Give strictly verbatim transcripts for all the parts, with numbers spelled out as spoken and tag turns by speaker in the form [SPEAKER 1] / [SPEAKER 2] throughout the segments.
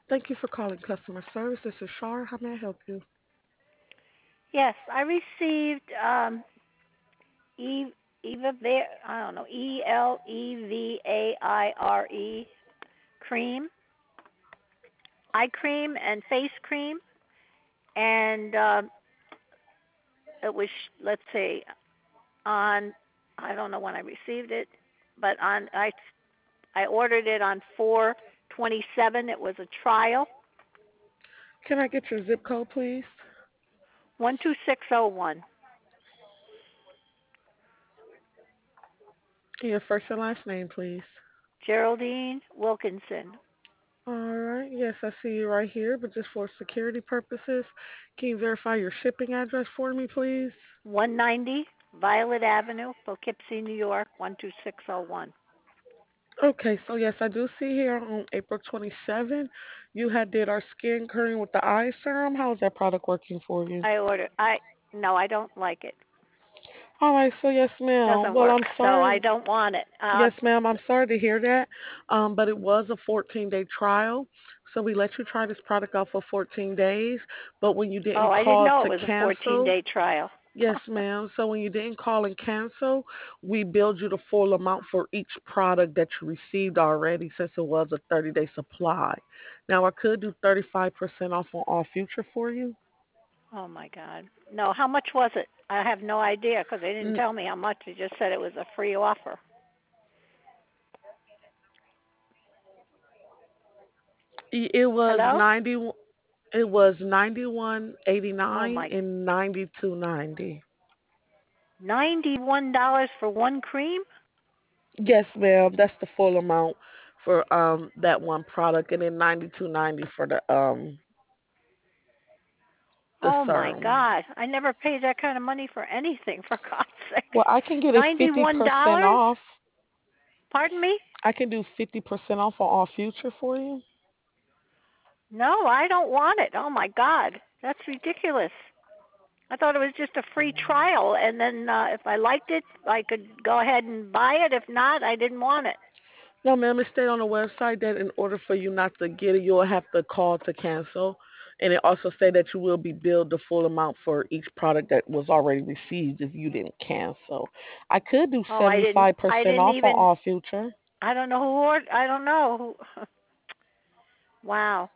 [SPEAKER 1] Thank you for calling customer service. This is Shar. How may I help you?
[SPEAKER 2] Yes, I received um E Eva Va- I don't know E L E V A I R E cream, eye cream and face cream, and um, it was let's see on I don't know when I received it, but on I I ordered it on four twenty-seven. It was a trial
[SPEAKER 1] Can I get your zip code, please?
[SPEAKER 2] one two six zero one.
[SPEAKER 1] And your first and last name, please.
[SPEAKER 2] Geraldine Wilkinson,
[SPEAKER 1] All right. Yes, I see you right here, but just for security purposes, can you verify your shipping address for me, please?
[SPEAKER 2] one ninety Violet Avenue, Poughkeepsie, New York one two six zero one.
[SPEAKER 1] Okay, so yes, I do see here on April twenty-seventh, you had did our skin cream with the eye serum. How is that product working for you?
[SPEAKER 2] I ordered. I no, I don't like it.
[SPEAKER 1] All right, so yes, ma'am.
[SPEAKER 2] Doesn't
[SPEAKER 1] Well,
[SPEAKER 2] work,
[SPEAKER 1] I'm
[SPEAKER 2] so I
[SPEAKER 1] sorry.
[SPEAKER 2] don't want it. Uh,
[SPEAKER 1] Yes, ma'am. I'm sorry to hear that. Um, but it was a fourteen-day trial, so we let you try this product out for fourteen days. But when you
[SPEAKER 2] oh,
[SPEAKER 1] didn't
[SPEAKER 2] I didn't
[SPEAKER 1] call
[SPEAKER 2] know it
[SPEAKER 1] to
[SPEAKER 2] was a
[SPEAKER 1] cancel,
[SPEAKER 2] fourteen-day trial.
[SPEAKER 1] yes, ma'am. So when you didn't call and cancel, we billed you the full amount for each product that you received already, since it was a thirty-day supply. Now I could do thirty-five percent off on all future for you.
[SPEAKER 2] Oh my God. No, how much was it? I have no idea because they didn't
[SPEAKER 1] N-
[SPEAKER 2] tell me how much. They just said it was a free offer.
[SPEAKER 1] It was
[SPEAKER 2] Hello?
[SPEAKER 1] ninety. It was ninety-one
[SPEAKER 2] Oh
[SPEAKER 1] eighty-nine
[SPEAKER 2] my,
[SPEAKER 1] and ninety-two ninety.
[SPEAKER 2] ninety-one dollars for one cream?
[SPEAKER 1] Yes, ma'am. That's the full amount for um that one product, and then ninety two ninety for the um the
[SPEAKER 2] Oh my
[SPEAKER 1] serum.
[SPEAKER 2] God. I never paid that kind of money for anything, for God's sakes.
[SPEAKER 1] Well, I can get it fifty
[SPEAKER 2] ninety-one
[SPEAKER 1] percent
[SPEAKER 2] dollars
[SPEAKER 1] off.
[SPEAKER 2] Pardon me?
[SPEAKER 1] I can do fifty percent off on all future for you.
[SPEAKER 2] No, I don't want it. Oh my God. That's ridiculous. I thought it was just a free trial, and then uh, if I liked it, I could go ahead and buy it. If not, I didn't want it.
[SPEAKER 1] No, ma'am. It stayed on the website that in order for you not to get it, you'll have to call to cancel. And it also say that you will be billed the full amount for each product that was already received if you didn't cancel. I could do
[SPEAKER 2] Oh, I didn't. I
[SPEAKER 1] seventy-five percent
[SPEAKER 2] didn't
[SPEAKER 1] off on
[SPEAKER 2] even.
[SPEAKER 1] all future.
[SPEAKER 2] I don't know who ordered. I don't know who. Wow.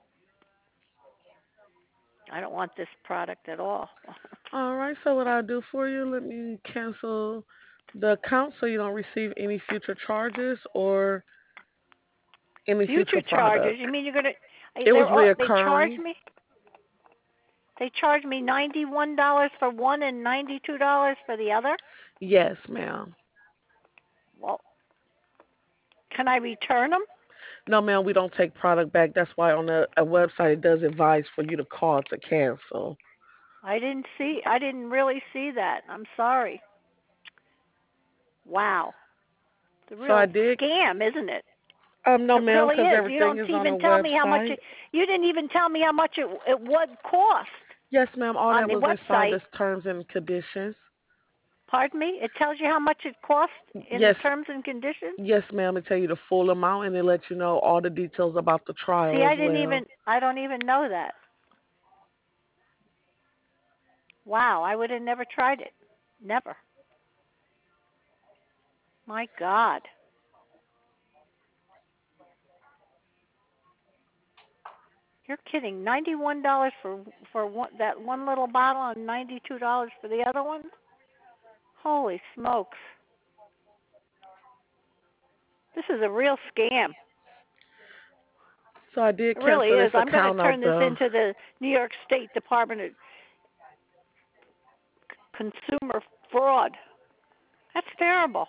[SPEAKER 2] I don't want this product at all.
[SPEAKER 1] All right, so what I'll do for you, let me cancel the account so you don't receive any future charges or any future
[SPEAKER 2] Future charges?
[SPEAKER 1] product.
[SPEAKER 2] You mean you're gonna?
[SPEAKER 1] It was
[SPEAKER 2] They're all, they charge
[SPEAKER 1] reoccurring.
[SPEAKER 2] me. They charge me ninety-one dollars for one and ninety-two dollars for the other.
[SPEAKER 1] Yes, ma'am.
[SPEAKER 2] Well, can I return them?
[SPEAKER 1] No, ma'am, we don't take product back. That's why on the a website it does advise for you to call to cancel.
[SPEAKER 2] I didn't see. I didn't really see that. I'm sorry. Wow. It's a
[SPEAKER 1] So I
[SPEAKER 2] real
[SPEAKER 1] did.
[SPEAKER 2] scam, isn't it?
[SPEAKER 1] Um, no,
[SPEAKER 2] It
[SPEAKER 1] ma'am,
[SPEAKER 2] really
[SPEAKER 1] because
[SPEAKER 2] is. You
[SPEAKER 1] everything
[SPEAKER 2] don't
[SPEAKER 1] is on a
[SPEAKER 2] even tell me how much
[SPEAKER 1] website.
[SPEAKER 2] it. You didn't even tell me how much it it would cost
[SPEAKER 1] Yes, ma'am. All
[SPEAKER 2] on
[SPEAKER 1] that
[SPEAKER 2] the
[SPEAKER 1] was inside
[SPEAKER 2] website.
[SPEAKER 1] the terms and conditions.
[SPEAKER 2] Pardon me. It tells you how much it costs in the
[SPEAKER 1] Yes,
[SPEAKER 2] terms and conditions.
[SPEAKER 1] yes, ma'am. It tell you the full amount and it lets you know all the details about the
[SPEAKER 2] See,
[SPEAKER 1] trial as
[SPEAKER 2] I didn't
[SPEAKER 1] well.
[SPEAKER 2] even. I don't even know that. Wow. I would have never tried it. Never. My God. You're kidding. Ninety-one dollars for for one, that one little bottle, and ninety-two dollars for the other one. Holy smokes! This is a real scam.
[SPEAKER 1] So I did
[SPEAKER 2] It really
[SPEAKER 1] cancel this
[SPEAKER 2] is. I'm going to
[SPEAKER 1] account out
[SPEAKER 2] turn this
[SPEAKER 1] though.
[SPEAKER 2] into the New York State Department of Consumer Fraud. That's terrible.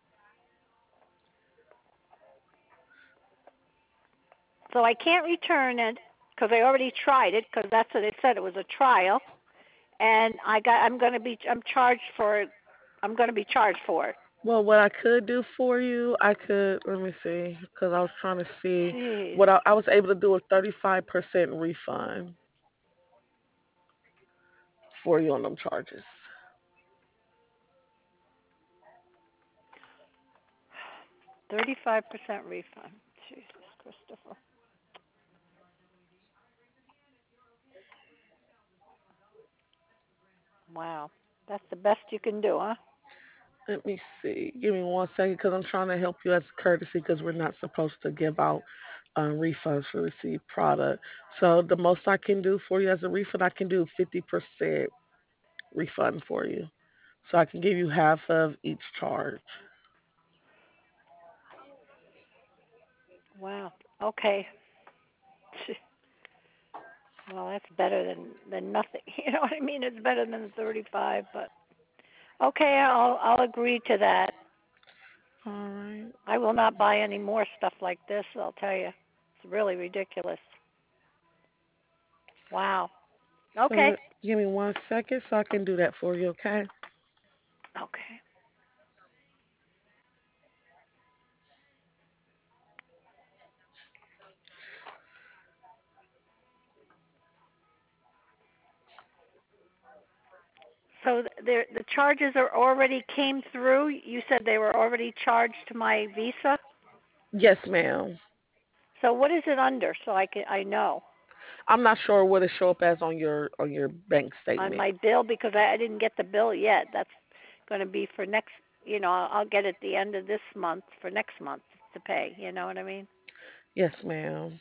[SPEAKER 2] So I can't return it because I already tried it because that's what it said. It was a trial, and I got. I'm going to be. I'm charged for it. I'm going to be charged for it.
[SPEAKER 1] Well, what I could do for you, I could, let me see, because I was trying to see
[SPEAKER 2] Jeez.
[SPEAKER 1] what I, I was able to do a thirty-five percent refund for you on them charges.
[SPEAKER 2] Thirty-five percent refund. Jesus, Christopher. Wow. That's the best you can do, huh?
[SPEAKER 1] Let me see. Give me one second because I'm trying to help you as a courtesy because we're not supposed to give out um, refunds for received product. So the most I can do for you as a refund, I can do fifty percent refund for you. So I can give you half of each charge.
[SPEAKER 2] Wow. Okay. Well, that's better than than nothing. You know what I mean? It's better than thirty-five, but okay, I'll I'll agree to that.
[SPEAKER 1] All right.
[SPEAKER 2] I will not buy any more stuff like this, I'll tell you. It's really ridiculous. Wow.
[SPEAKER 1] So
[SPEAKER 2] Okay.
[SPEAKER 1] let, give me one second so I can do that for you, okay?
[SPEAKER 2] Okay. So the the charges are already came through. You said they were already charged to my Visa.
[SPEAKER 1] Yes, ma'am.
[SPEAKER 2] So what is it under? So I can I know
[SPEAKER 1] I'm not sure what it show up as on your on your bank
[SPEAKER 2] on
[SPEAKER 1] statement.
[SPEAKER 2] my bill because I, I didn't get the bill yet. That's going to be for next. You know, I'll, I'll get it the end of this month for next month to pay. You know what I mean?
[SPEAKER 1] Yes, ma'am.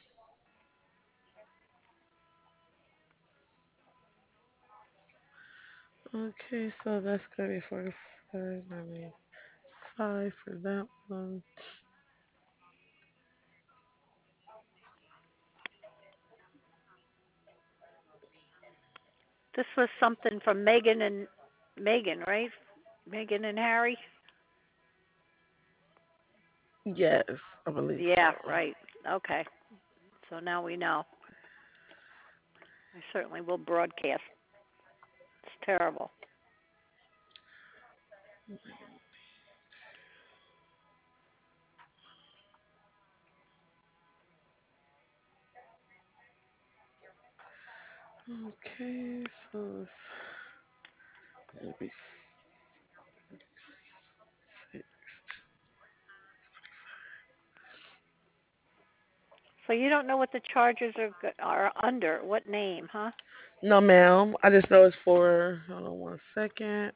[SPEAKER 1] Okay, so that's gonna be forty-five ninety-five for that one.
[SPEAKER 2] This was something from Megan and Megan, right? Megan and Harry.
[SPEAKER 1] Yes, I believe
[SPEAKER 2] Yeah,
[SPEAKER 1] so.
[SPEAKER 2] right. Okay. So now we know. I certainly will broadcast. It's terrible.
[SPEAKER 1] Okay, so it'll be six.
[SPEAKER 2] So you don't know what the charges are are under. What name, huh?
[SPEAKER 1] No, ma'am. I just know it's for. Hold on one second.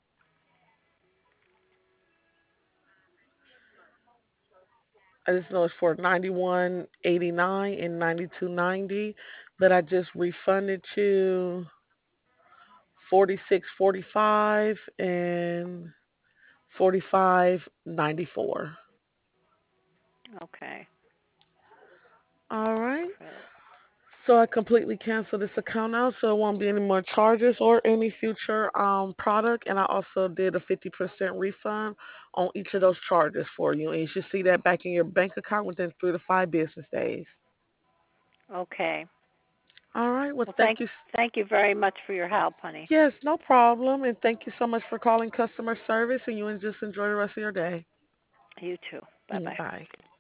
[SPEAKER 1] I just know it's for ninety-one eighty-nine and ninety-two ninety, but I just refunded you forty-six forty-five and forty-five ninety-four.
[SPEAKER 2] Okay.
[SPEAKER 1] All right.
[SPEAKER 2] Credit.
[SPEAKER 1] So I completely canceled this account out, so it won't be any more charges or any future um product. And I also did a fifty percent refund on each of those charges for you, and you should see that back in your bank account within three to five business days.
[SPEAKER 2] Okay.
[SPEAKER 1] All right. Well,
[SPEAKER 2] Well,
[SPEAKER 1] thank
[SPEAKER 2] thank
[SPEAKER 1] you.
[SPEAKER 2] thank you very much for your help, honey.
[SPEAKER 1] Yes, no problem, and thank you so much for calling customer service. And you and just enjoy the rest of your day.
[SPEAKER 2] You too. Bye
[SPEAKER 1] Mm,
[SPEAKER 2] bye.
[SPEAKER 1] bye.